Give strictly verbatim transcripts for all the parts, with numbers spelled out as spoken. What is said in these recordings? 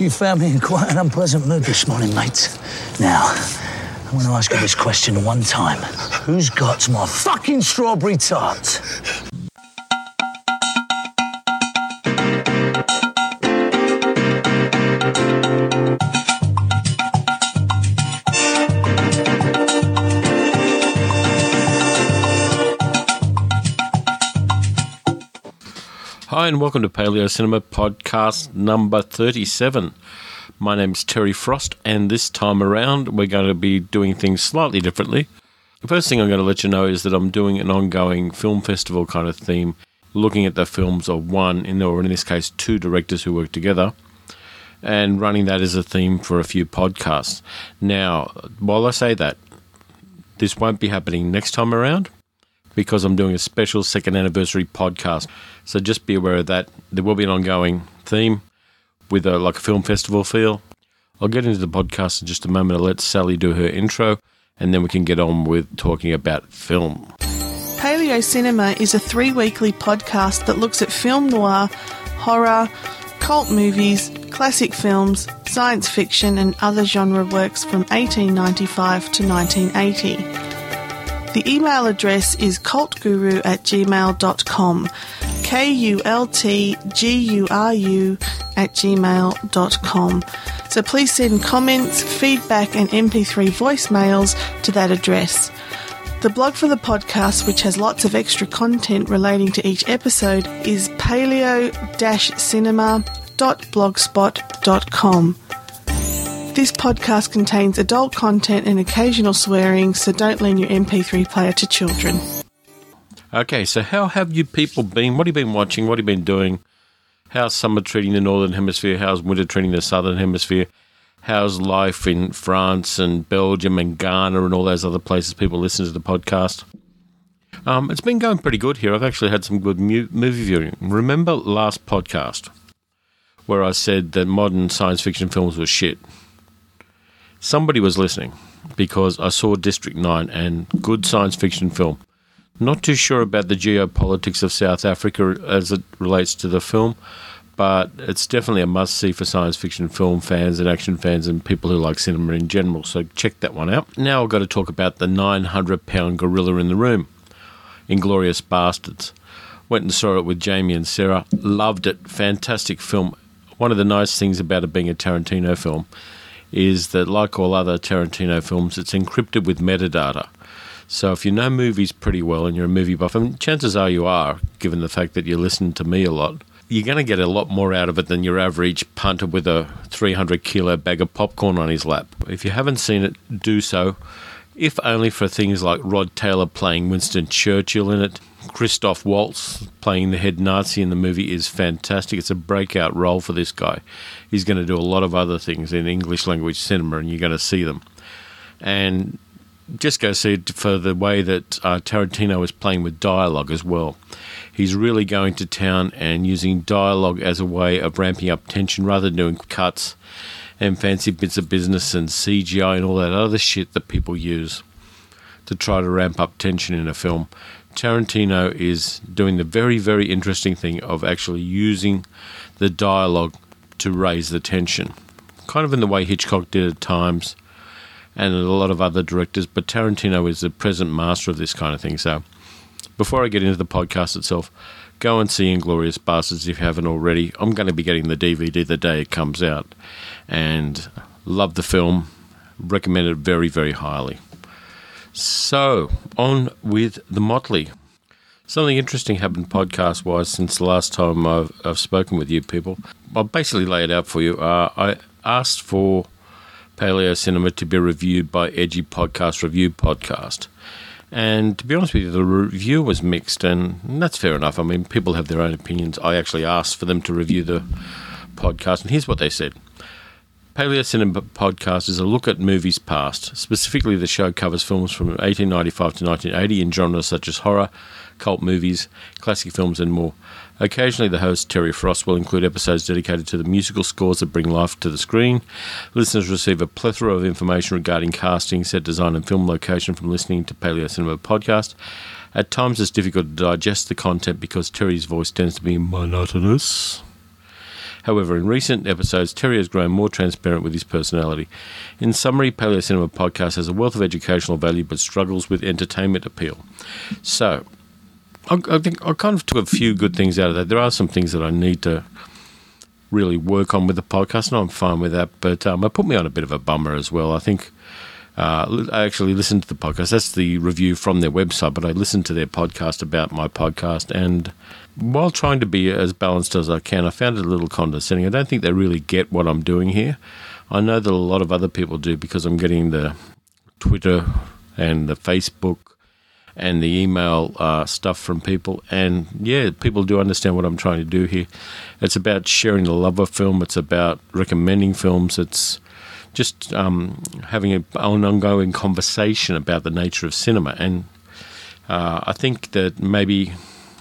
you found me in quite an unpleasant mood this morning, mate. Now, I want to ask you this question one time. Who's got my fucking strawberry tart? Hi and welcome to Paleo Cinema podcast number thirty-seven. My name's Terry Frost, and this time around we're going to be doing things slightly differently. The first thing I'm going to let you know is that I'm doing an ongoing film festival kind of theme, looking at the films of one, in or in this case two directors who work together, and running that as a theme for a few podcasts. Now, while I say that, this won't be happening next time around, because I'm doing a special second anniversary podcast. So just be aware of that. There will be an ongoing theme with a, like a film festival feel. I'll get into the podcast in just a moment. I'll let Sally do her intro, and then we can get on with talking about film. Paleo Cinema is a three-weekly podcast that looks at film noir, horror, cult movies, classic films, science fiction and other genre works from eighteen ninety-five to nineteen eighty. The email address is cultguru at gmail dot com, K U L T G U R U at gmail dot com. So please send comments, feedback and M P three voicemails to that address. The blog for the podcast, which has lots of extra content relating to each episode, is paleo cinema dot blogspot dot com. This podcast contains adult content and occasional swearing, so don't lend your M P three player to children. Okay, so how have you people been? What have you been watching? What have you been doing? How's summer treating the Northern Hemisphere? How's winter treating the Southern Hemisphere? How's life in France and Belgium and Ghana and all those other places people listen to the podcast? Um, it's been going pretty good here. I've actually had some good mu- movie viewing. Remember last podcast where I said that modern science fiction films were shit? Somebody was listening because I saw District nine and good science fiction film. Not too sure about the geopolitics of South Africa as it relates to the film, but it's definitely a must-see for science fiction film fans and action fans and people who like cinema in general, so check that one out. Now I've got to talk about the nine hundred pound gorilla in the room, Inglourious Basterds. Went and saw it with Jamie and Sarah. Loved it. Fantastic film. One of the nice things about it being a Tarantino film is that, like all other Tarantino films, it's encrypted with metadata. So if you know movies pretty well and you're a movie buff, and chances are you are, given the fact that you listen to me a lot, you're going to get a lot more out of it than your average punter with a three hundred kilo bag of popcorn on his lap. If you haven't seen it, do so, if only for things like Rod Taylor playing Winston Churchill in it. Christoph Waltz playing the head Nazi in the movie is fantastic. It's a breakout role for this guy. He's going to do a lot of other things in English language cinema, and you're going to see them. And just go see it for the way that uh, Tarantino is playing with dialogue as well. He's really going to town and using dialogue as a way of ramping up tension rather than doing cuts and fancy bits of business and C G I and all that other shit that people use to try to ramp up tension in a film. Tarantino is doing the very, very interesting thing of actually using the dialogue to raise the tension. Kind of in the way Hitchcock did at times and a lot of other directors, but Tarantino is the present master of this kind of thing. So before I get into the podcast itself, go and see Inglourious Basterds if you haven't already. I'm going to be getting the D V D the day it comes out and love the film. Recommend it very, very highly. So, on with the Motley. Something interesting happened podcast-wise since the last time I've, I've spoken with you people. I'll basically lay it out for you. Uh, I asked for Paleo Cinema to be reviewed by Edgy Podcast Review Podcast. And to be honest with you, the review was mixed, and that's fair enough. I mean, people have their own opinions. I actually asked for them to review the podcast, and here's what they said. Paleo Cinema Podcast is a look at movies past. Specifically, the show covers films from eighteen ninety-five to nineteen eighty in genres such as horror, cult movies, classic films, and more. Occasionally, the host, Terry Frost, will include episodes dedicated to the musical scores that bring life to the screen. Listeners receive a plethora of information regarding casting, set design, and film location from listening to Paleo Cinema Podcast. At times, it's difficult to digest the content because Terry's voice tends to be monotonous. However, in recent episodes, Terry has grown more transparent with his personality. In summary, Paleo Cinema Podcast has a wealth of educational value but struggles with entertainment appeal. So, I, I think I kind of took a few good things out of that. There are some things that I need to really work on with the podcast, and I'm fine with that, but um, it put me on a bit of a bummer as well. I think uh, I actually listened to the podcast. That's the review from their website, but I listened to their podcast about my podcast, and while trying to be as balanced as I can, I found it a little condescending. I don't think they really get what I'm doing here. I know that a lot of other people do because I'm getting the Twitter and the Facebook and the email uh, stuff from people. And, yeah, people do understand what I'm trying to do here. It's about sharing the love of film. It's about recommending films. It's just um, having a, an ongoing conversation about the nature of cinema. And uh, I think that maybe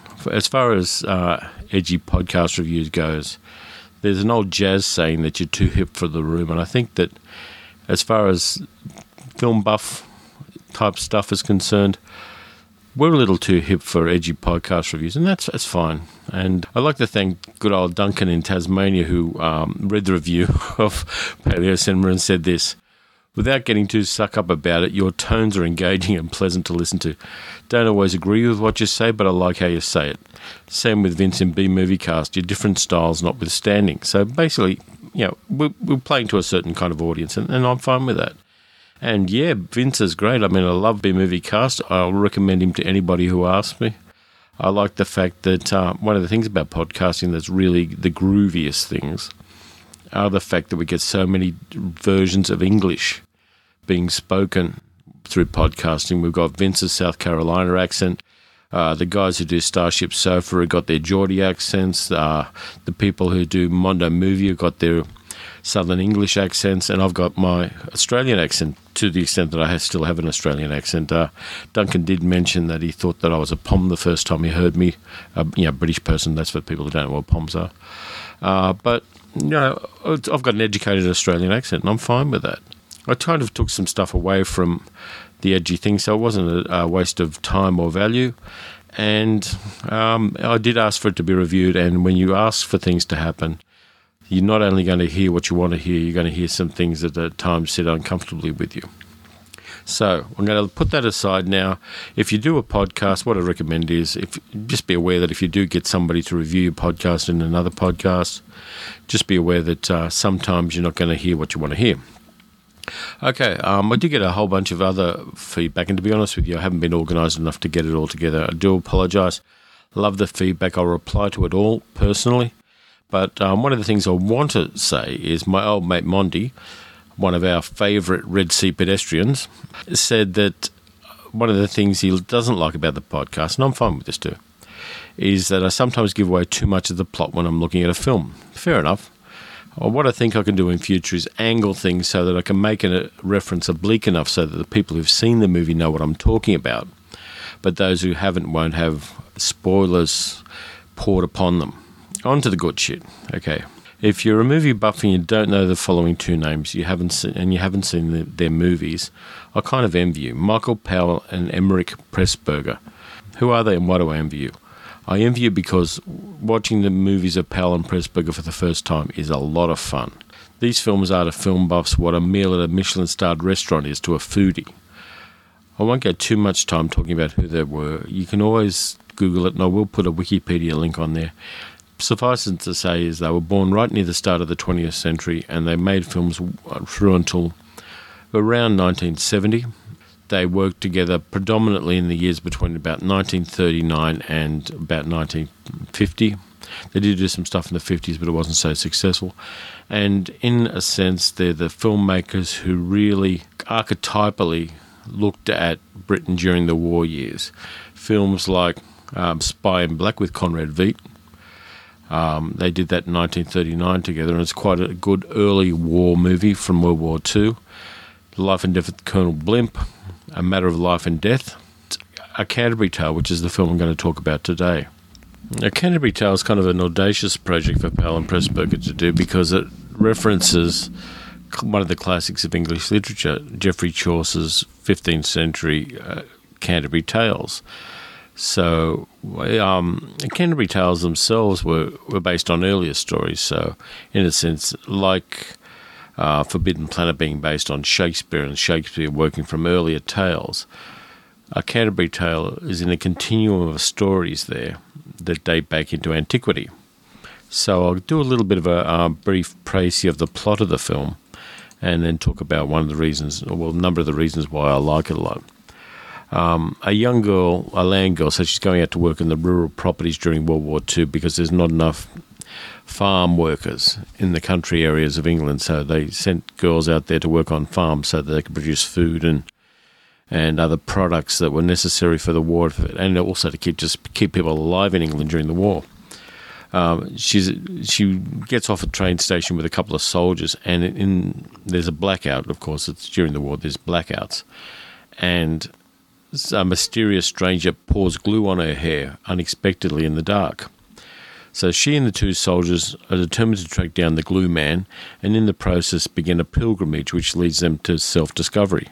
as far as uh, edgy podcast reviews goes, there's an old jazz saying that you're too hip for the room. And I think that as far as film buff type stuff is concerned, we're a little too hip for edgy podcast reviews, and that's that's fine. And I'd like to thank good old Duncan in Tasmania who um, read the review of Paleo Cinema and said this: without getting too stuck up about it, your tones are engaging and pleasant to listen to. Don't always agree with what you say, but I like how you say it. Same with Vince in B Movie Cast, your different styles notwithstanding. So basically, you know, we're, we're playing to a certain kind of audience, and, and I'm fine with that. And yeah, Vince is great. I mean, I love B Movie Cast. I'll recommend him to anybody who asks me. I like the fact that uh, one of the things about podcasting that's really the grooviest things are the fact that we get so many versions of English being spoken through podcasting. We've got Vince's South Carolina accent. Uh, the guys who do Starship Sofa have got their Geordie accents. Uh, the people who do Mondo Movie have got their Southern English accents, and I've got my Australian accent to the extent that I still have an Australian accent. Uh, Duncan did mention that he thought that I was a Pom the first time he heard me. Uh, you know, British person, that's for people who don't know what Poms are. Uh, but, you know, I've got an educated Australian accent, and I'm fine with that. I kind of took some stuff away from the edgy thing, so it wasn't a, a waste of time or value. And um, I did ask for it to be reviewed, and when you ask for things to happen, you're not only going to hear what you want to hear, you're going to hear some things that at times sit uncomfortably with you. So I'm going to put that aside now. If you do a podcast, what I recommend is if just be aware that if you do get somebody to review your podcast in another podcast, just be aware that uh, sometimes you're not going to hear what you want to hear. Okay, um, I did get a whole bunch of other feedback, and to be honest with you, I haven't been organised enough to get it all together. I do apologise. Love the feedback. I'll reply to it all personally. But um, one of the things I want to say is my old mate Mondi, one of our favourite Red Sea pedestrians, said that one of the things he doesn't like about the podcast, and I'm fine with this too, is that I sometimes give away too much of the plot when I'm looking at a film. Fair enough. Well, what I think I can do in future is angle things so that I can make a reference oblique enough so that the people who've seen the movie know what I'm talking about, but those who haven't won't have spoilers poured upon them. On to the good shit. Okay. If you're a movie buff and you don't know the following two names, you haven't seen, and you haven't seen the, their movies, I kind of envy you. Michael Powell and Emmerich Pressburger. Who are they and why do I envy you? I envy you because watching the movies of Powell and Pressburger for the first time is a lot of fun. These films are to film buffs what a meal at a Michelin-starred restaurant is to a foodie. I won't go too much time talking about who they were. You can always Google it, and I will put a Wikipedia link on there. Suffice it to say is they were born right near the start of the twentieth century, and they made films through until around nineteen seventy. They worked together predominantly in the years between about nineteen thirty-nine and about nineteen fifty. They did do some stuff in the fifties, but it wasn't so successful. And in a sense, they're the filmmakers who really archetypally looked at Britain during the war years. Films like um, Spy in Black with Conrad Veidt. Um, they did that in nineteen thirty-nine together, and it's quite a good early war movie from World War Two. The Life and Death of Colonel Blimp, A Matter of Life and Death, A Canterbury Tale, which is the film I'm going to talk about today. A Canterbury Tale is kind of an audacious project for Powell and Pressburger to do because it references one of the classics of English literature, Geoffrey Chaucer's fifteenth century uh, Canterbury Tales. So, um, Canterbury Tales themselves were, were based on earlier stories. So, in a sense, like uh, Forbidden Planet being based on Shakespeare and Shakespeare working from earlier tales, a Canterbury Tale is in a continuum of stories there that date back into antiquity. So, I'll do a little bit of a uh, brief précis of the plot of the film and then talk about one of the reasons, or well, a number of the reasons why I like it a lot. Um, a young girl, a land girl, so she's going out to work in the rural properties during World War Two because there's not enough farm workers in the country areas of England, so they sent girls out there to work on farms so that they could produce food and and other products that were necessary for the war, and also to keep just keep people alive in England during the war. Um, she's she gets off a train station with a couple of soldiers, and in, in there's a blackout. Of course, it's during the war. There's blackouts, and a mysterious stranger pours glue on her hair unexpectedly in the dark. So she and the two soldiers are determined to track down the glue man, and in the process begin a pilgrimage which leads them to self-discovery.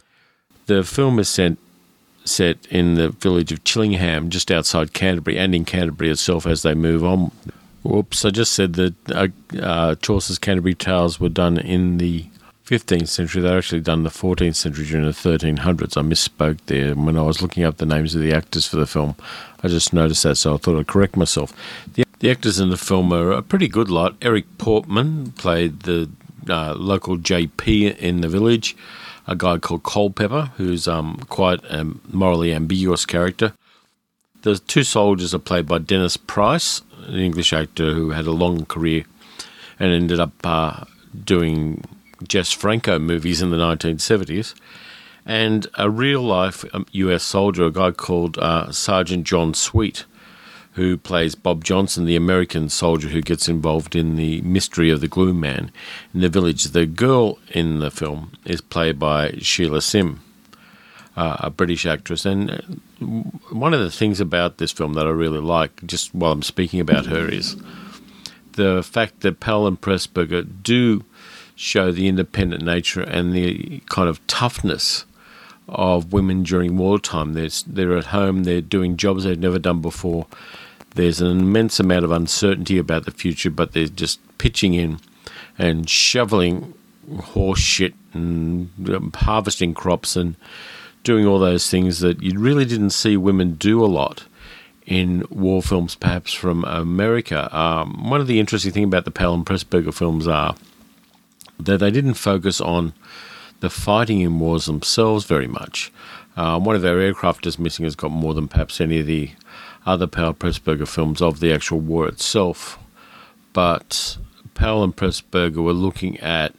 The film is sent, set in the village of Chillingham, just outside Canterbury, and in Canterbury itself as they move on. Whoops, I just said that uh, uh, Chaucer's Canterbury Tales were done in the fifteenth century. They're actually done in the fourteenth century during the thirteen hundreds. I misspoke there. When I was looking up the names of the actors for the film, I just noticed that, so I thought I'd correct myself. The, the actors in the film are a pretty good lot. Eric Portman played the uh, local J P in the village, a guy called Culpeper, who's um, quite a morally ambiguous character. The two soldiers are played by Dennis Price, an English actor who had a long career and ended up uh, doing Jess Franco movies in the nineteen seventies, and a real-life U S soldier, a guy called uh, Sergeant John Sweet, who plays Bob Johnson, the American soldier who gets involved in the mystery of the glue man in the village. The girl in the film is played by Sheila Sim, uh, a British actress. And one of the things about this film that I really like, just while I'm speaking about her, is the fact that Powell and Pressburger do show the independent nature and the kind of toughness of women during wartime. They're, they're at home, they're doing jobs they've never done before. There's an immense amount of uncertainty about the future, but they're just pitching in and shoveling horse shit and harvesting crops and doing all those things that you really didn't see women do a lot in war films, perhaps from America. Um, one of the interesting things about the Powell and Pressburger films are that they didn't focus on the fighting in wars themselves very much. Uh, one of their aircraft is missing has got more than perhaps any of the other Powell Pressburger films of the actual war itself. But Powell and Pressburger were looking at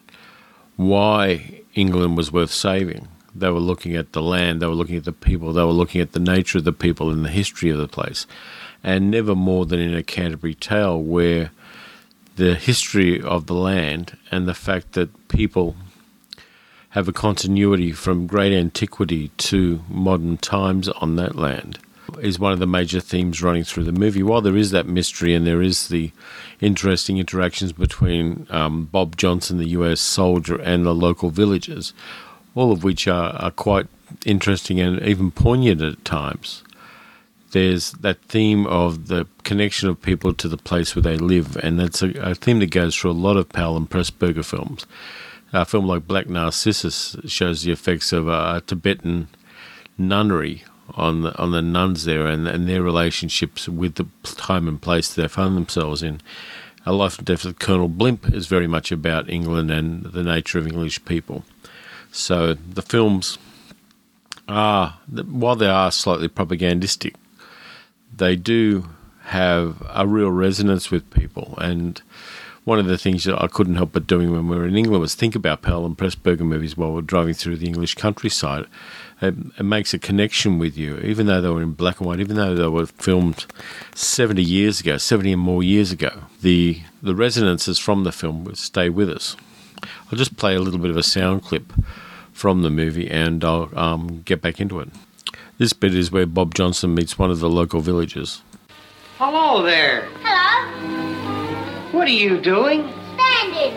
why England was worth saving. They were looking at the land, they were looking at the people, they were looking at the nature of the people and the history of the place. And never more than in A Canterbury Tale, where the history of the land and the fact that people have a continuity from great antiquity to modern times on that land is one of the major themes running through the movie. While there is that mystery and there is the interesting interactions between um, Bob Johnson, the U S soldier, and the local villagers, all of which are, are quite interesting and even poignant at times, there's that theme of the connection of people to the place where they live, and that's a, a theme that goes through a lot of Powell and Pressburger films. A film like Black Narcissus shows the effects of a Tibetan nunnery on the, on the nuns there and, and their relationships with the time and place they found themselves in. A Life and Death of Colonel Blimp is very much about England and the nature of English people. So the films are, while they are slightly propagandistic, they do have a real resonance with people. And one of the things that I couldn't help but doing when we were in England was think about Powell and Pressburger movies while we're driving through the English countryside. It, it makes a connection with you, even though they were in black and white, even though they were filmed seventy years ago, seventy and more years ago. The the resonances from the film will stay with us. I'll just play a little bit of a sound clip from the movie and I'll um, get back into it. This bit is where Bob Johnson meets one of the local villagers. Hello there. Hello. What are you doing? Standing.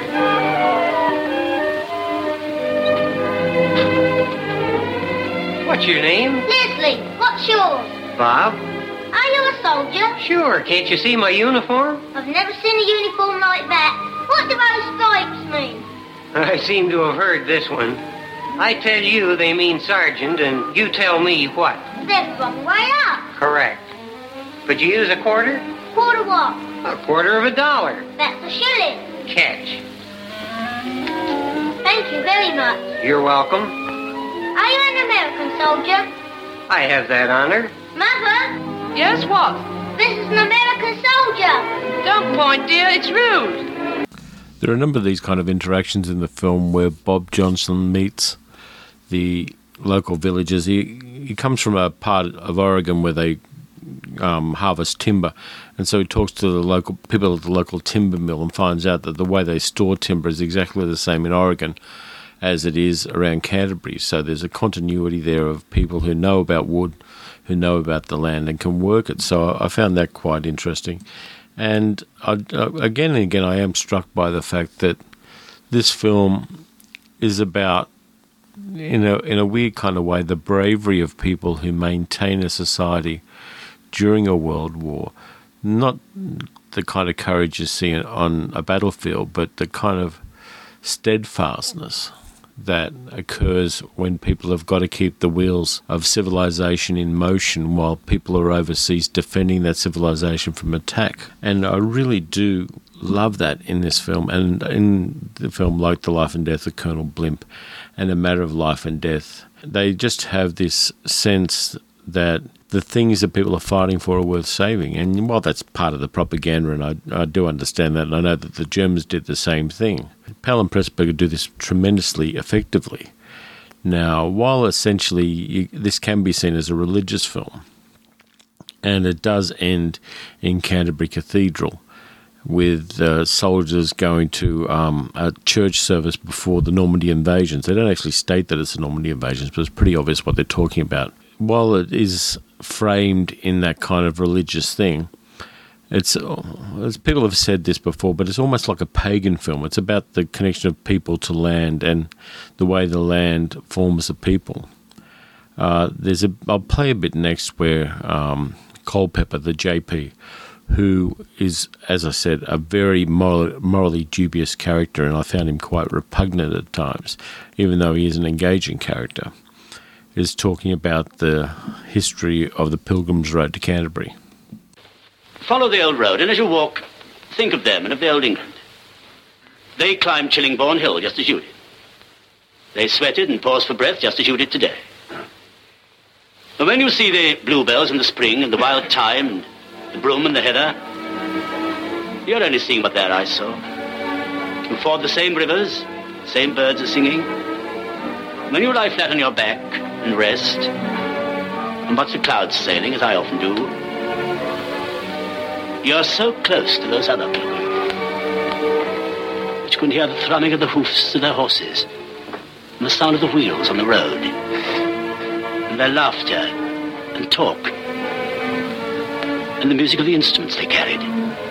What What's your name? Leslie, what's yours? Bob. Are you a soldier? Sure, can't you see my uniform? I've never seen a uniform like that. What do those stripes mean? I seem to have heard this one. I tell you they mean sergeant, and you tell me what. They're the wrong way up. Correct. Could you use a quarter? Quarter what? A quarter of a dollar. That's a shilling. Catch. Thank you very much. You're welcome. Are you an American soldier? I have that honor. Mother, Yes, what? this is an American soldier. Don't point, dear. It's rude. There are a number of these kind of interactions in the film where Bob Johnson meets the local villagers. He he comes from a part of Oregon where they um, harvest timber, and so he talks to the local people at the local timber mill and finds out that the way they store timber is exactly the same in Oregon as it is around Canterbury. So there's a continuity there of people who know about wood, who know about the land and can work it. So I found that quite interesting. And I, again and again, I am struck by the fact that this film is about, in a in a weird kind of way, the bravery of people who maintain a society during a world war. Not the kind of courage you see on a battlefield, but the kind of steadfastness that occurs when people have got to keep the wheels of civilization in motion while people are overseas defending that civilization from attack. And I really do love that in this film, and in the film like The Life and Death of Colonel Blimp and A Matter of Life and Death. They just have this sense that the things that people are fighting for are worth saving. And while that's part of the propaganda, and I, I do understand that, and I know that the Germans did the same thing, Powell and Pressburger do this tremendously effectively. Now, while essentially you, this can be seen as a religious film, and it does end in Canterbury Cathedral with uh, soldiers going to um, a church service before the Normandy invasions. They don't actually state that it's the Normandy invasions, but it's pretty obvious what they're talking about. While it is framed in that kind of religious thing, it's, as people have said this before, but it's almost like a pagan film. It's about the connection of people to land and the way the land forms the people. Uh, there's a. I'll play a bit next where um, Culpeper, the J P, who is, as I said, a very moral, morally dubious character, and I found him quite repugnant at times, even though he is an engaging character, is talking about the history of the Pilgrim's Road to Canterbury. Follow the old road, and as you walk, think of them and of the old England. They climbed Chillingbourne Hill just as you did. They sweated and paused for breath just as you did today. And when you see the bluebells in the spring and the wild thyme and the broom and the heather, you're only seeing what their eyes saw. You ford the same rivers, same birds are singing. When you lie flat on your back and rest and watch the clouds sailing, as I often do, you're so close to those other pilgrims that you can hear the thrumming of the hoofs of their horses and the sound of the wheels on the road and their laughter and talk and the music of the instruments they carried.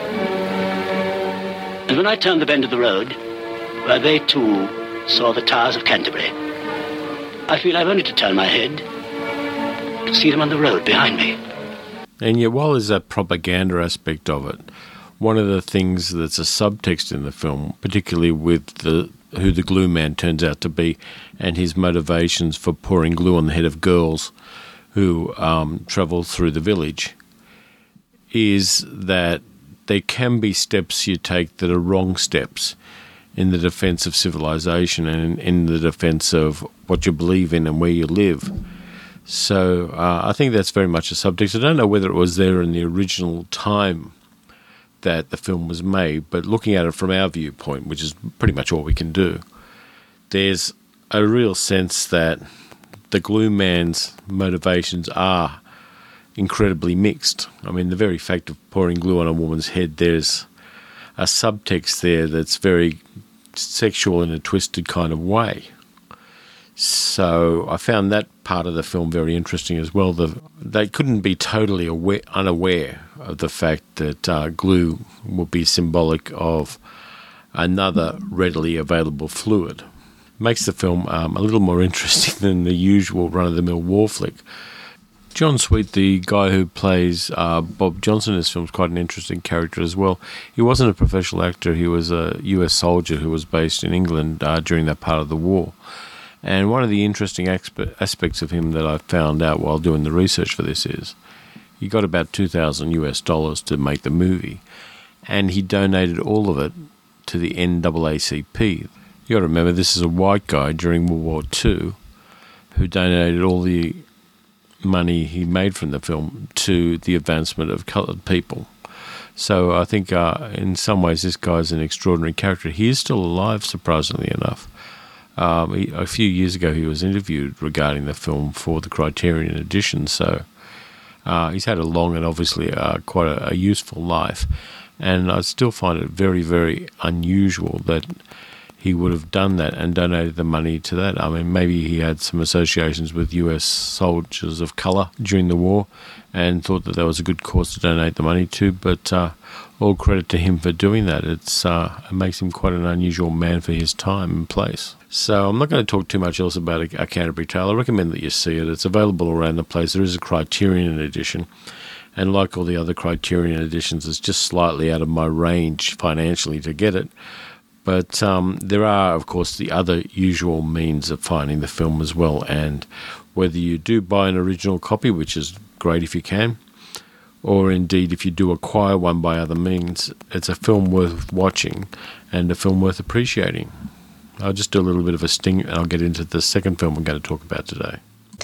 And when I turned the bend of the road, where they too saw the towers of Canterbury, I feel I've only to turn my head to see them on the road behind me. And yet, while there's that propaganda aspect of it, one of the things that's a subtext in the film, particularly with the who the glue man turns out to be and his motivations for pouring glue on the head of girls who um, travel through the village, is that there can be steps you take that are wrong steps in the defence of civilization and in the defence of what you believe in and where you live. So uh, I think that's very much a subtext. I don't know whether it was there in the original time that the film was made, but looking at it from our viewpoint, which is pretty much all we can do, there's a real sense that the glue man's motivations are incredibly mixed. I mean, the very fact of pouring glue on a woman's head, there's a subtext there that's very sexual in a twisted kind of way. So I found that part of the film very interesting as well. The, they couldn't be totally aware, unaware of the fact that uh, glue would be symbolic of another readily available fluid. makes the film um, a little more interesting than the usual run-of-the-mill war flick. John Sweet, the guy who plays uh, Bob Johnson in this film, is quite an interesting character as well. He wasn't a professional actor. He was a U S soldier who was based in England uh, during that part of the war. And one of the interesting exp- aspects of him that I found out while doing the research for this is he got about two thousand U S dollars to make the movie, and he donated all of it to the N double A C P. You got to remember, this is a white guy during World War Two who donated all the money he made from the film to the advancement of coloured people. So I think uh, in some ways this guy's an extraordinary character. He is still alive, surprisingly enough. Um, he, a few years ago he was interviewed regarding the film for the Criterion edition, so uh, he's had a long and obviously uh, quite a, a useful life. And I still find it very, very unusual that he would have done that and donated the money to that. I mean, maybe he had some associations with U S soldiers of colour during the war and thought that that was a good cause to donate the money to, but uh, all credit to him for doing that. It's uh, it makes him quite an unusual man for his time and place. So I'm not going to talk too much else about A Canterbury Tale. I recommend that you see it. It's available around the place. There is a Criterion edition, and like all the other Criterion editions, it's just slightly out of my range financially to get it. But um, there are, of course, the other usual means of finding the film as well. And whether you do buy an original copy, which is great if you can, or indeed if you do acquire one by other means, it's a film worth watching and a film worth appreciating. I'll just do a little bit of a sting and I'll get into the second film we're going to talk about today.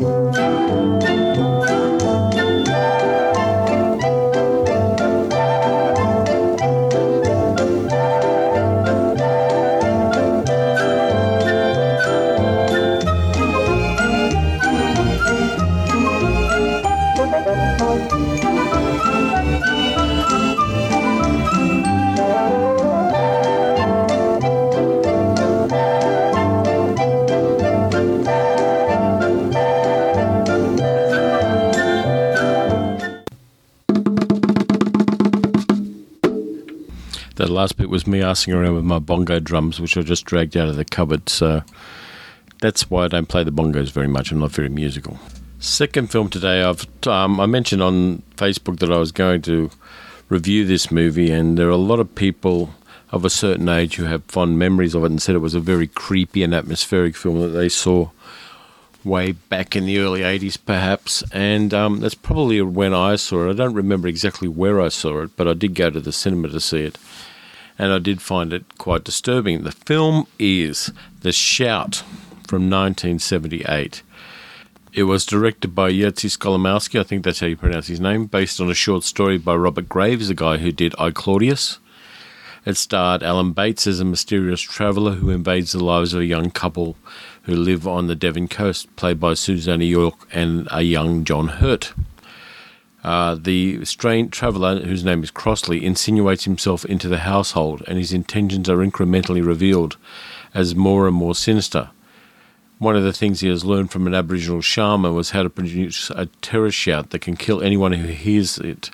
That last bit was me arsing around with my bongo drums, which I just dragged out of the cupboard, so that's why I don't play the bongos very much. I'm not very musical. Second film today, I've um, I mentioned on Facebook that I was going to review this movie, and there are a lot of people of a certain age who have fond memories of it and said it was a very creepy and atmospheric film that they saw way back in the early eighties perhaps, and um, that's probably when I saw it. I don't remember exactly where I saw it, but I did go to the cinema to see it, and I did find it quite disturbing. The film is The Shout from nineteen seventy-eight. It was directed by Jerzy Skolimowski, I think that's how you pronounce his name, based on a short story by Robert Graves, the guy who did I, Claudius. It starred Alan Bates as a mysterious traveller who invades the lives of a young couple who live on the Devon coast, played by Susanna York and a young John Hurt. Uh, the strange traveller, whose name is Crossley, insinuates himself into the household, and his intentions are incrementally revealed as more and more sinister. One of the things he has learned from an Aboriginal shaman was how to produce a terror shout that can kill anyone who hears it.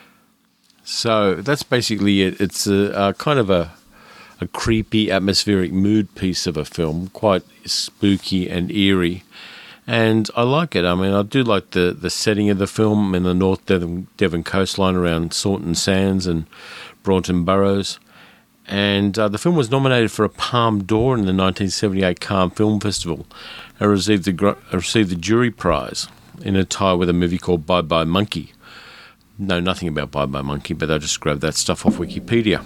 So that's basically it. It's a, a kind of a, a creepy, atmospheric mood piece of a film, quite spooky and eerie. And I like it. I mean, I do like the, the setting of the film in the North Devon, Devon coastline around Saunton Sands and Braunton Burrows. And uh, the film was nominated for a Palme d'Or in the nineteen seventy-eight Cannes Film Festival and received the, gr- received the jury prize in a tie with a movie called Bye Bye Monkey. Know nothing about Bye Bye Monkey, but I just grabbed that stuff off Wikipedia.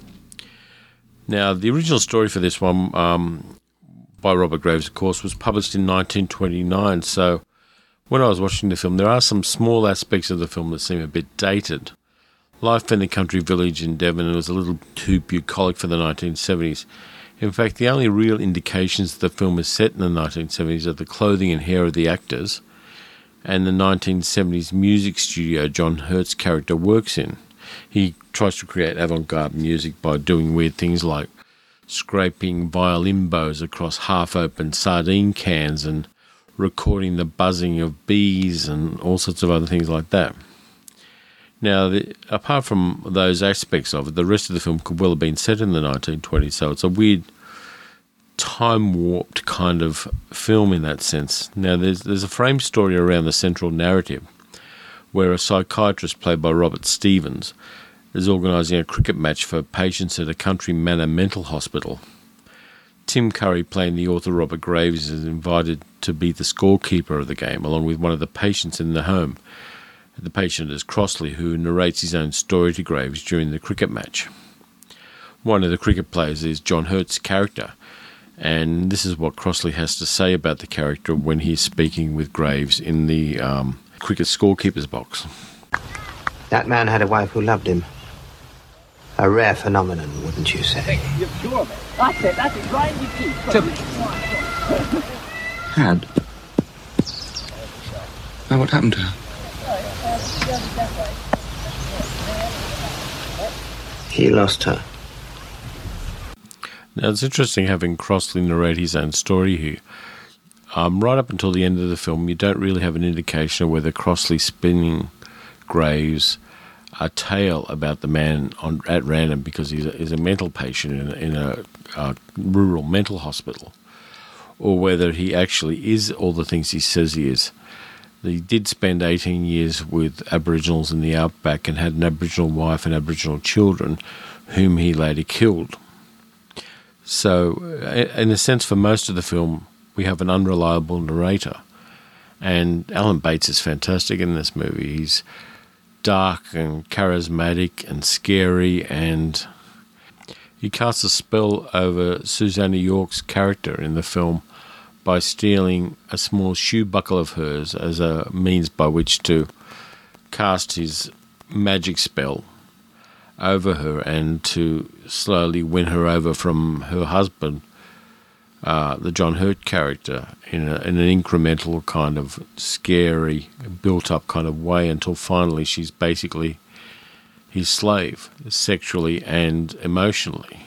Now, the original story for this one, um, by Robert Graves, of course, was published in nineteen twenty-nine. So when I was watching the film, there are some small aspects of the film that seem a bit dated. Life in the country village in Devon was a little too bucolic for the nineteen seventies. In fact, the only real indications that the film is set in the nineteen seventies are the clothing and hair of the actors and the nineteen seventies music studio John Hurt's character works in. He tries to create avant-garde music by doing weird things like scraping violin bows across half-open sardine cans and recording the buzzing of bees and all sorts of other things like that. Now, the, apart from those aspects of it, the rest of the film could well have been set in the nineteen twenties, so it's a weird time-warped kind of film in that sense. Now, there's there's a frame story around the central narrative where a psychiatrist played by Robert Stevens is organising a cricket match for patients at a Country Manor mental hospital. Tim Curry, playing the author Robert Graves, is invited to be the scorekeeper of the game, along with one of the patients in the home. The patient is Crossley, who narrates his own story to Graves during the cricket match. One of the cricket players is John Hurt's character, and this is what Crossley has to say about the character when he's speaking with Graves in the um, cricket scorekeeper's box. That man had a wife who loved him. A rare phenomenon, wouldn't you say? You're sure, mate? That's it, that's it, grind your teeth. Dad. Now what happened to her? He lost her. Now, it's interesting having Crossley narrate his own story here. Um, right up until the end of the film, you don't really have an indication of whether Crossley's spinning Graves a tale about the man on, at random because he's a, he's a mental patient in a, in a, a rural mental hospital, or whether he actually is all the things he says he is. He did spend eighteen years with Aboriginals in the outback and had an Aboriginal wife and Aboriginal children whom he later killed. So, in a sense, for most of the film, we have an unreliable narrator. And Alan Bates is fantastic in this movie. He's dark and charismatic and scary, and he casts a spell over Susanna York's character in the film by stealing a small shoe buckle of hers as a means by which to cast his magic spell over her and to slowly win her over from her husband, uh, the John Hurt character, in, a, in an incremental kind of scary, built-up kind of way until finally she's basically his slave, sexually and emotionally.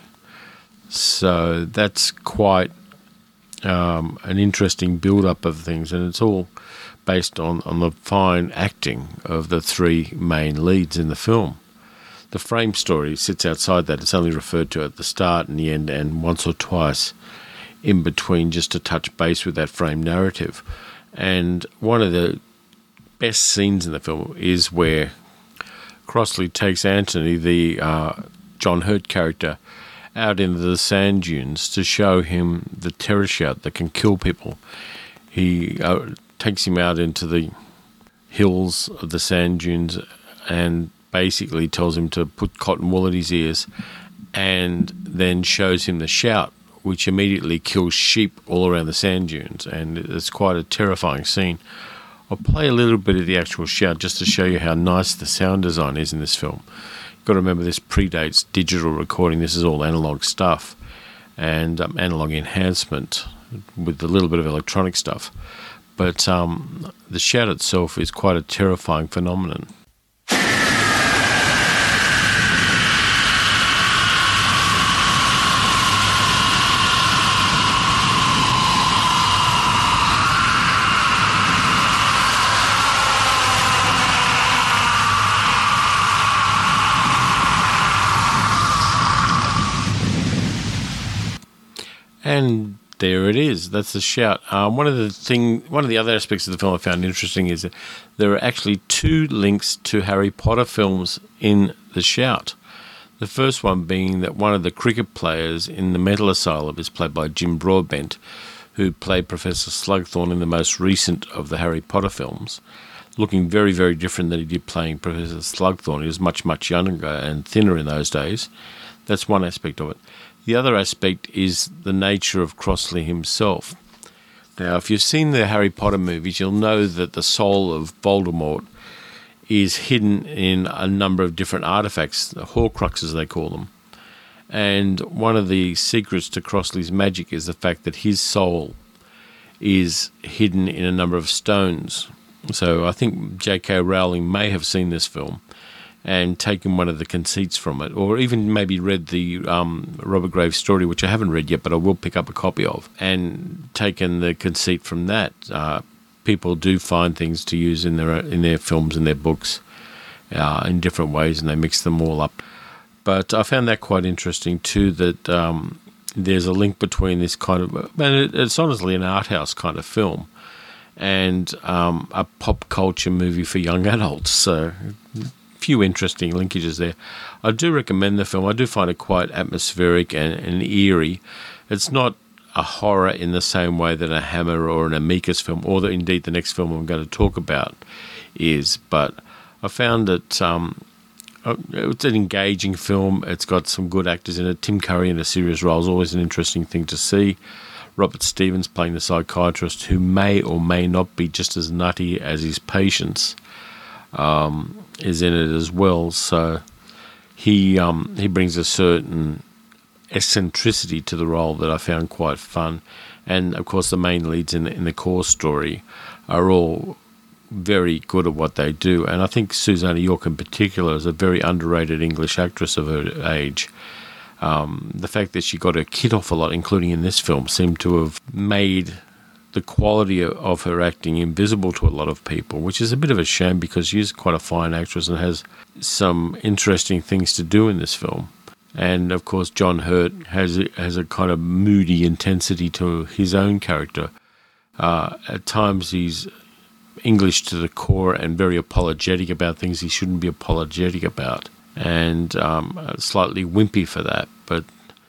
So that's quite um, an interesting build-up of things, and it's all based on, on the fine acting of the three main leads in the film. The frame story sits outside that. It's only referred to at the start and the end and once or twice in between just to touch base with that frame narrative. And one of the best scenes in the film is where Crossley takes Anthony, the uh, John Hurt character, out into the sand dunes to show him the terror shout that can kill people. He uh, takes him out into the hills of the sand dunes and basically tells him to put cotton wool at his ears, and then shows him the shout, which immediately kills sheep all around the sand dunes, and it's quite a terrifying scene. I'll play a little bit of the actual shout just to show you how nice the sound design is in this film. You've got to remember this predates digital recording. This is all analog stuff and um, analog enhancement with a little bit of electronic stuff. But um, the shout itself is quite a terrifying phenomenon. And there it is. That's the shout. Um, one of the thing, one of the other aspects of the film I found interesting is that there are actually two links to Harry Potter films in the shout. The first one being that one of the cricket players in the mental asylum is played by Jim Broadbent, who played Professor Slugthorn in the most recent of the Harry Potter films, looking very, very different than he did playing Professor Slugthorn. He was much, much younger and thinner in those days. That's one aspect of it. The other aspect is the nature of Crossley himself. Now, if you've seen the Harry Potter movies, you'll know that the soul of Voldemort is hidden in a number of different artifacts, the Horcruxes they call them. And one of the secrets to Crossley's magic is the fact that his soul is hidden in a number of stones. So I think J K Rowling may have seen this film and taken one of the conceits from it, or even maybe read the um, Robert Graves story, which I haven't read yet, but I will pick up a copy of, and taken the conceit from that. Uh, people do find things to use in their in their films and their books uh, in different ways, and they mix them all up. But I found that quite interesting too, that um, there's a link between this kind of, and it, it's honestly an art house kind of film, and um, a pop culture movie for young adults. So a few interesting linkages there. I do recommend the film. I do find it quite atmospheric and, and eerie. It's not a horror in the same way that a Hammer or an Amicus film, or the, indeed the next film I'm going to talk about, is. But I found that um, it's an engaging film. It's got some good actors in it. Tim Curry in a serious role is always an interesting thing to see. Robert Stevens playing the psychiatrist, who may or may not be just as nutty as his patients, um, is in it as well. So he um, he brings a certain eccentricity to the role that I found quite fun. And of course the main leads in the, in the core story are all very good at what they do, and I think Susanna York in particular is a very underrated English actress of her age. Um, the fact that she got her kid off a lot, including in this film, seemed to have made the quality of her acting invisible to a lot of people, which is a bit of a shame because she's quite a fine actress and has some interesting things to do in this film. And of course John Hurt has a, has a kind of moody intensity to his own character. Uh, at times he's English to the core and very apologetic about things he shouldn't be apologetic about, and um, slightly wimpy for that. But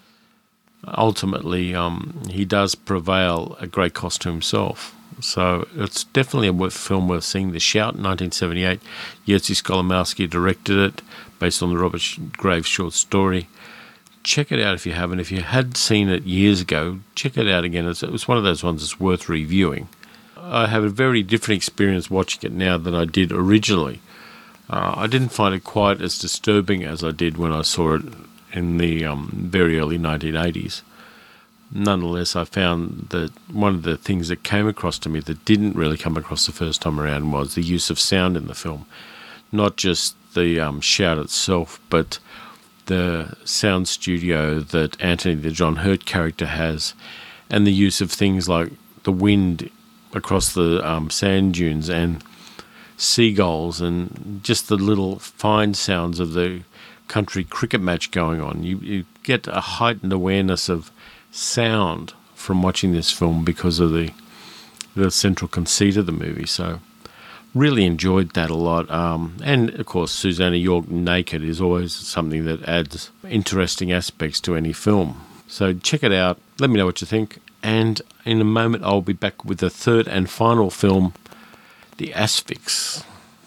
ultimately, um, he does prevail at great cost to himself. So it's definitely a worth, film worth seeing. The Shout, nineteen seventy-eight. Jerzy Skolimowski directed it, based on the Robert Graves short story. Check it out if you haven't. If you had seen it years ago, check it out again. It's, it was one of those ones that's worth reviewing. I have a very different experience watching it now than I did originally. Uh, I didn't find it quite as disturbing as I did when I saw it in the um, very early nineteen eighties. Nonetheless, I found that one of the things that came across to me that didn't really come across the first time around was the use of sound in the film. Not just the um, shout itself, but the sound studio that Anthony, the John Hurt character, has, and the use of things like the wind across the um, sand dunes and seagulls and just the little fine sounds of the country cricket match going on. You, you get a heightened awareness of sound from watching this film because of the the central conceit of the movie. So really enjoyed that a lot. Um, and of course Susanna York naked is always something that adds interesting aspects to any film. So check it out. Let me know what you think. And in a moment, I'll be back with the third and final film, The Asphyx.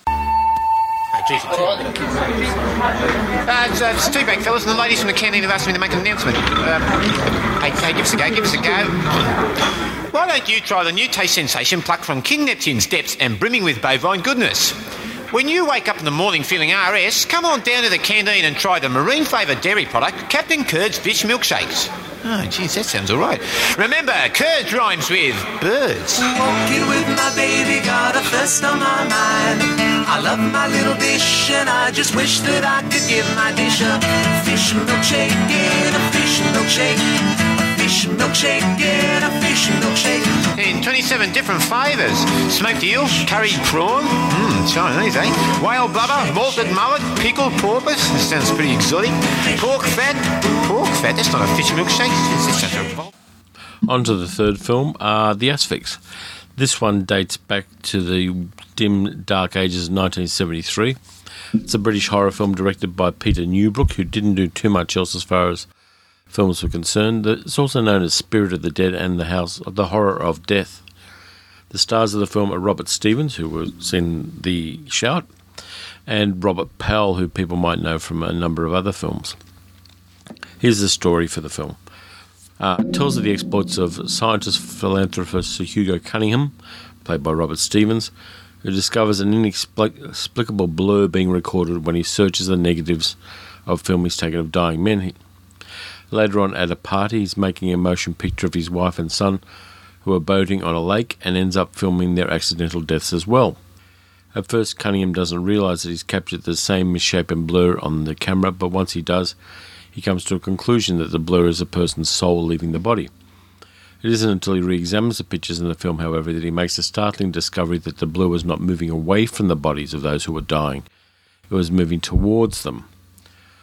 Uh, it's, uh, it's Teabag, fellas, and the ladies from the canteen have asked me to make an announcement. Uh, hey, hey, give us a go, give us a go. Why don't you try the new taste sensation plucked from King Neptune's depths and brimming with bovine goodness? When you wake up in the morning feeling R S, come on down to the canteen and try the marine-flavoured dairy product, Captain Curd's Fish Milkshakes. Oh, geez, that sounds all right. Remember, Curd rhymes with birds. Walking with my baby, got a thirst on my mind. I love my little dish, and I just wish that I could give my dish a fish milkshake and a fish milkshake. A fish milkshake and a fish milkshake. In twenty-seven different flavours. Smoked eel, curried prawn, mmm, Chinese, eh? Whale blubber, malted mullet, pickled porpoise. This sounds pretty exotic. Pork fat. Pork fat? That's not a fish milkshake. It's just a revolt. On to the third film, uh, The Asphyx. This one dates back to the dim, dark ages of nineteen seventy-three. It's a British horror film directed by Peter Newbrook, who didn't do too much else as far as films were concerned. It's also known as Spirit of the Dead and The House of the Horror of Death. The stars of the film are Robert Stevens, who was in The Shout, and Robert Powell, who people might know from a number of other films. Here's the story for the film. Uh, it tells of the exploits of scientist philanthropist Hugo Cunningham, played by Robert Stevens, who discovers an inexplicable blur being recorded when he searches the negatives of film he's taken of dying men. Later on at a party, he's making a motion picture of his wife and son who are boating on a lake and ends up filming their accidental deaths as well. At first, Cunningham doesn't realise that he's captured the same misshapen blur on the camera, but once he does, he comes to a conclusion that the blur is a person's soul leaving the body. It isn't until he re-examines the pictures in the film, however, that he makes the startling discovery that the blur was not moving away from the bodies of those who were dying. It was moving towards them.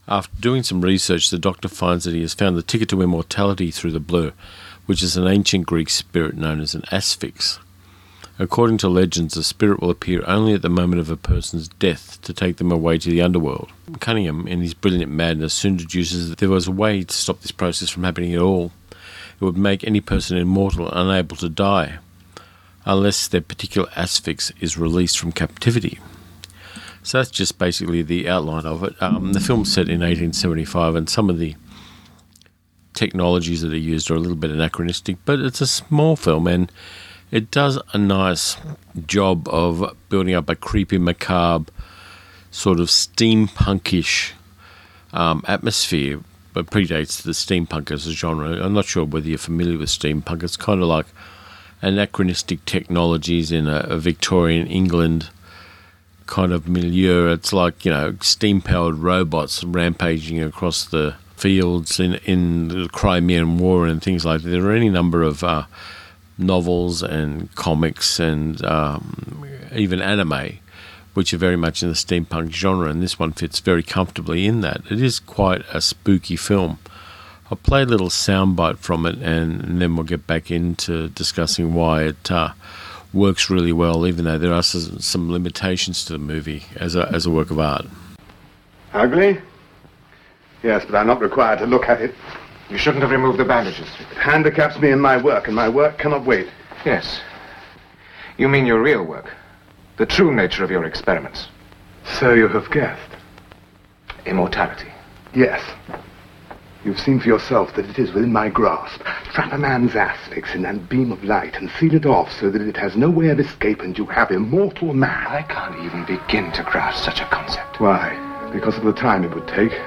After doing some research, the Doctor finds that he has found the ticket to immortality through the blur, which is an ancient Greek spirit known as an asphyx. According to legends, the spirit will appear only at the moment of a person's death to take them away to the underworld. Cunningham, in his brilliant madness, soon deduces that there was a way to stop this process from happening at all. It would make any person immortal, unable to die, unless their particular asphyx is released from captivity. So that's just basically the outline of it. Um, the film's set in eighteen seventy-five, and some of the technologies that are used are a little bit anachronistic, but it's a small film, and it does a nice job of building up a creepy, macabre, sort of steampunkish um, atmosphere, but predates the steampunk as a genre. I'm not sure whether you're familiar with steampunk. It's kind of like anachronistic technologies in a, a Victorian England kind of milieu. It's like, you know, steam-powered robots rampaging across the fields in, in the Crimean War and things like that. There are any number of uh, novels and comics and um, even anime which are very much in the steampunk genre, and this one fits very comfortably in that. It is quite a spooky film. I'll play a little soundbite from it, and, and then we'll get back into discussing why it uh, works really well, even though there are some, some limitations to the movie as a, as a work of art. Ugly? Yes, but I'm not required to look at it. You shouldn't have removed the bandages. It handicaps me in my work, and my work cannot wait. Yes. You mean your real work. The true nature of your experiments. So you have guessed. Immortality. Yes. You've seen for yourself that it is within my grasp. Trap a man's asphyx in that beam of light and seal it off so that it has no way of escape, and you have immortal man. I can't even begin to grasp such a concept. Why? Because of the time it would take.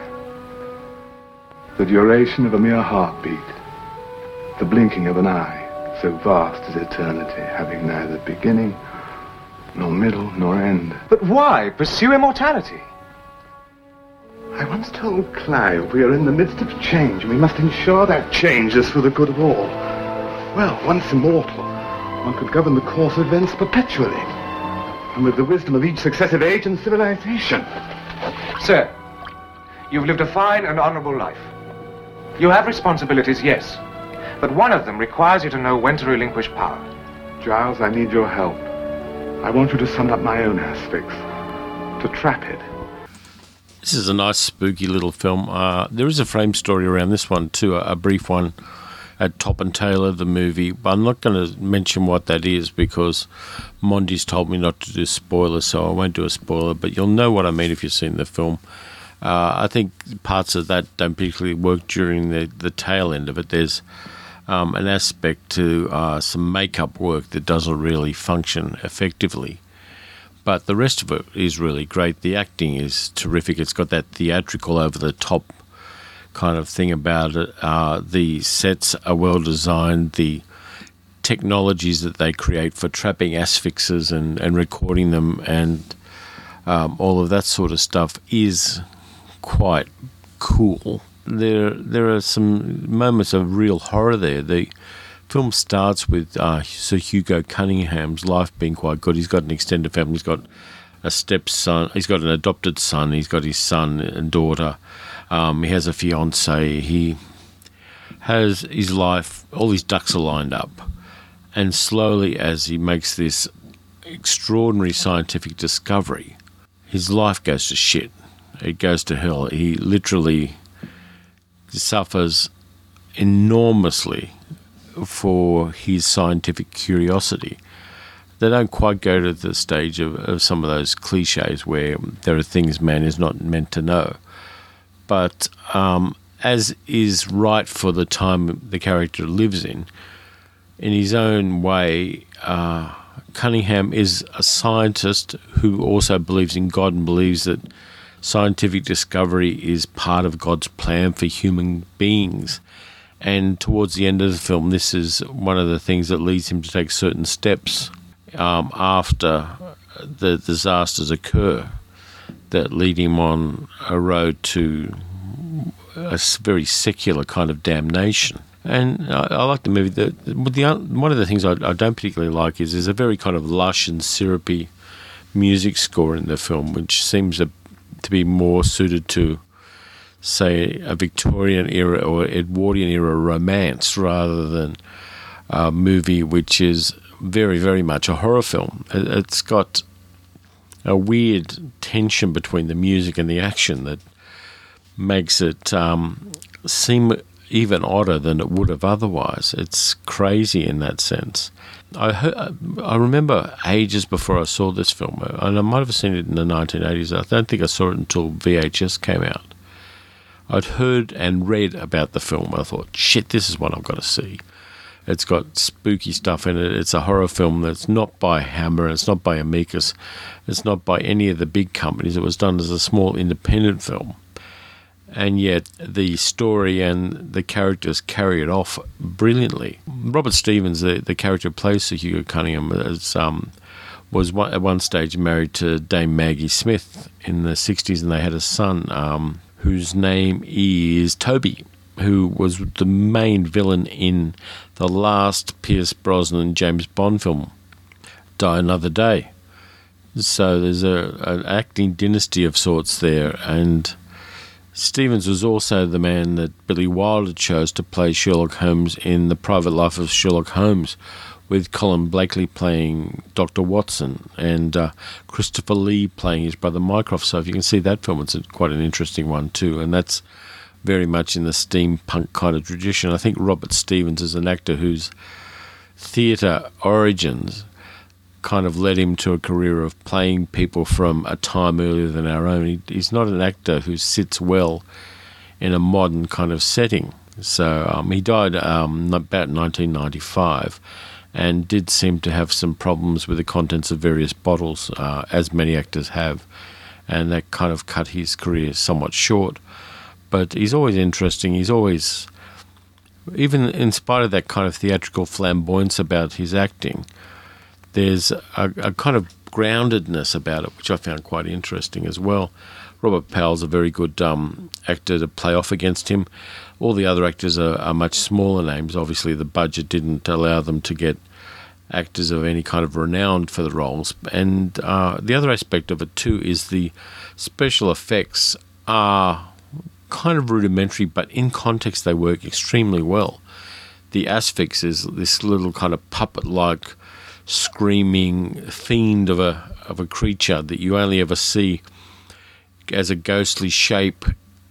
The duration of a mere heartbeat. The blinking of an eye, so vast as eternity, having neither beginning, nor middle, nor end. But why pursue immortality? I once told Clive we are in the midst of change, and we must ensure that change is for the good of all. Well, once immortal, one could govern the course of events perpetually, and with the wisdom of each successive age and civilization. Sir, you've lived a fine and honorable life. You have responsibilities, yes, but one of them requires you to know when to relinquish power. Giles, I need your help. I want you to sum up my own asphyx, to trap it. This is a nice, spooky little film. Uh, there is a frame story around this one too, a, a brief one at top and tail of the movie, but I'm not going to mention what that is because Monty's told me not to do spoilers, so I won't do a spoiler, but you'll know what I mean if you've seen the film. Uh, I think parts of that don't particularly work during the, the tail end of it. There's um, an aspect to uh, some makeup work that doesn't really function effectively. But the rest of it is really great. The acting is terrific. It's got that theatrical over-the-top kind of thing about it. Uh, the sets are well designed. The technologies that they create for trapping asphyxes and, and recording them and um, all of that sort of stuff is quite cool. There there are some moments of real horror there. The film starts with uh, Sir Hugo Cunningham's life being quite good. He's got an extended family. He's got a stepson. He's got an adopted son. He's got his son and daughter. Um, he has a fiancée. He has his life, all his ducks are lined up. And slowly, as he makes this extraordinary scientific discovery, his life goes to shit. It goes to hell. He literally suffers enormously for his scientific curiosity. They don't quite go to the stage of, of some of those cliches where there are things man is not meant to know. But um, as is right for the time the character lives in, in his own way, uh, Cunningham is a scientist who also believes in God and believes that scientific discovery is part of God's plan for human beings. And towards the end of the film, this is one of the things that leads him to take certain steps um, after the disasters occur that lead him on a road to a very secular kind of damnation. And I, I like the movie. The, the, one of the things I, I don't particularly like is there's a very kind of lush and syrupy music score in the film, which seems to, to be more suited to say, a Victorian era or Edwardian era romance rather than a movie which is very, very much a horror film. It's got a weird tension between the music and the action that makes it um, seem even odder than it would have otherwise. It's crazy in that sense. I heard, I remember ages before I saw this film, and I might have seen it in the nineteen eighties. I don't think I saw it until V H S came out. I'd heard and read about the film, and I thought, shit, this is what I've got to see. It's got spooky stuff in it. It's a horror film that's not by Hammer. It's not by Amicus. It's not by any of the big companies. It was done as a small independent film. And yet the story and the characters carry it off brilliantly. Robert Stevens, the, the character who plays Sir Hugo Cunningham, is, um, was one, at one stage married to Dame Maggie Smith in the sixties, and they had a son um, whose name is Toby, who was the main villain in the last Pierce Brosnan James Bond film, Die Another Day. So there's a, an acting dynasty of sorts there, and Stevens was also the man that Billy Wilder chose to play Sherlock Holmes in The Private Life of Sherlock Holmes, with Colin Blakely playing Doctor Watson and uh, Christopher Lee playing his brother Mycroft. So if you can see that film, it's a, quite an interesting one too, and that's very much in the steampunk kind of tradition. I think Robert Stevens is an actor whose theatre origins kind of led him to a career of playing people from a time earlier than our own. He, he's not an actor who sits well in a modern kind of setting. So um, he died um, about nineteen ninety-five and did seem to have some problems with the contents of various bottles, uh, as many actors have, and that kind of cut his career somewhat short. But he's always interesting. He's always, even in spite of that kind of theatrical flamboyance about his acting, there's a, a kind of groundedness about it, which I found quite interesting as well. Robert Powell's a very good um, actor to play off against him. All the other actors are, are much smaller names. Obviously, the budget didn't allow them to get actors of any kind of renown for the roles. And uh, the other aspect of it, too, is the special effects are kind of rudimentary, but in context they work extremely well. The Asphyx is this little kind of puppet-like screaming fiend of a of a creature that you only ever see as a ghostly shape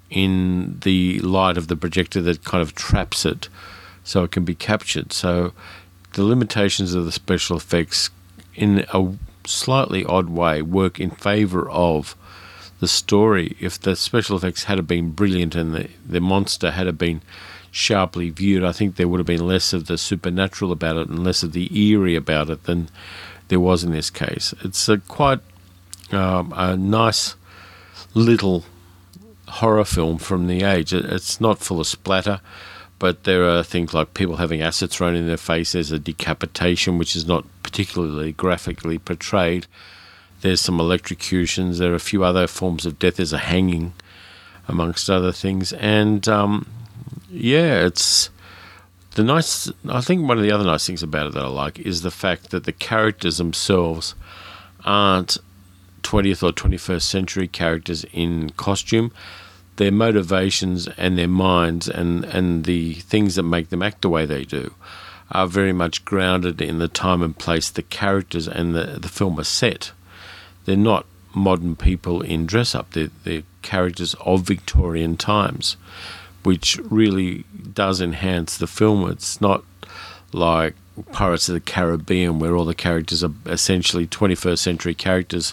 in the light of the projector that kind of traps it so it can be captured. So the limitations of the special effects in a slightly odd way work in favour of the story. If the special effects had been brilliant and the, the monster had been sharply viewed, I think there would have been less of the supernatural about it and less of the eerie about it than there was in this case. It's a quite um, a nice little horror film from the age. It's not full of splatter, but there are things like people having acid thrown in their face. There's a decapitation, which is not particularly graphically portrayed. There's some electrocutions. There are a few other forms of death. There's a hanging, amongst other things. And um, yeah, it's the nice. I think one of the other nice things about it that I like is the fact that the characters themselves aren't twentieth or twenty-first century characters in costume. Their motivations and their minds and, and the things that make them act the way they do are very much grounded in the time and place the characters and the, the film are set. They're not modern people in dress-up. They're, they're characters of Victorian times, which really does enhance the film. It's not like Pirates of the Caribbean, where all the characters are essentially twenty-first century characters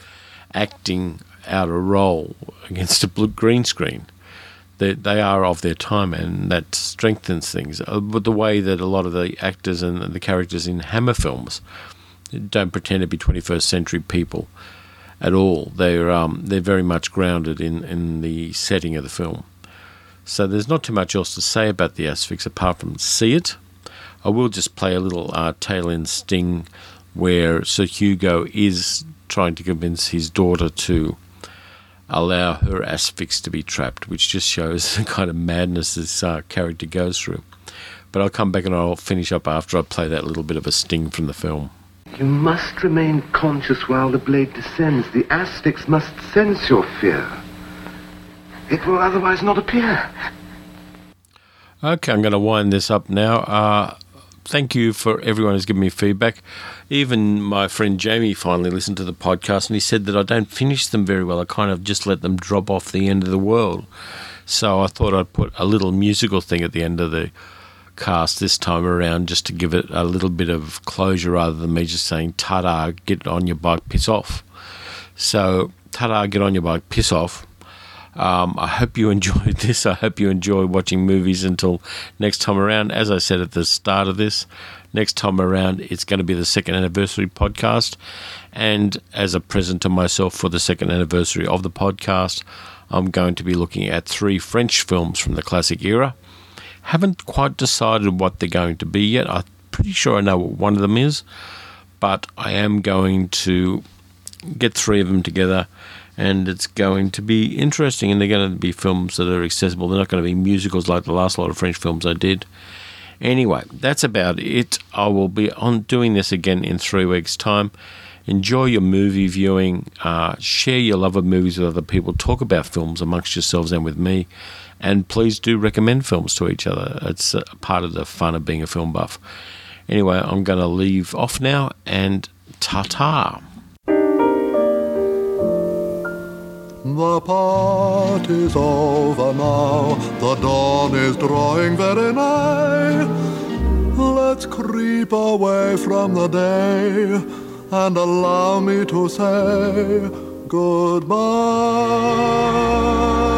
acting out a role against a blue green screen. They, they are of their time, and that strengthens things. But the way that a lot of the actors and the characters in Hammer films don't pretend to be twenty-first century people at all. They're um, they're very much grounded in, in the setting of the film. So there's not too much else to say about the Asphyx apart from see it. I will just play a little uh, tail-end sting where Sir Hugo is trying to convince his daughter to allow her Asphyx to be trapped, which just shows the kind of madness this uh, character goes through. But I'll come back and I'll finish up after I play that little bit of a sting from the film. You must remain conscious while the blade descends. The Asphyx must sense your fear. It will otherwise not appear. Okay, I'm going to wind this up now. Uh, thank you for everyone who's given me feedback. Even my friend Jamie finally listened to the podcast and he said that I don't finish them very well. I kind of just let them drop off the end of the world. So I thought I'd put a little musical thing at the end of the cast this time around just to give it a little bit of closure rather than me just saying, ta-da, get on your bike, piss off. So, ta-da, get on your bike, piss off. Um, I hope you enjoyed this. I hope you enjoy watching movies until next time around. As I said at the start of this, next time around it's going to be the second anniversary podcast. And as a present to myself for the second anniversary of the podcast, I'm going to be looking at three French films from the classic era. Haven't quite decided what they're going to be yet. I'm pretty sure I know what one of them is. But I am going to get three of them together. And it's going to be interesting, and they're going to be films that are accessible. They're not going to be musicals like the last lot of French films I did. Anyway, that's about it. I will be on doing this again in three weeks' time. Enjoy your movie viewing. Uh, share your love of movies with other people. Talk about films amongst yourselves and with me. And please do recommend films to each other. It's a part of the fun of being a film buff. Anyway, I'm going to leave off now, and ta-ta. The party's over now, the dawn is drawing very nigh. Let's creep away from the day and allow me to say goodbye.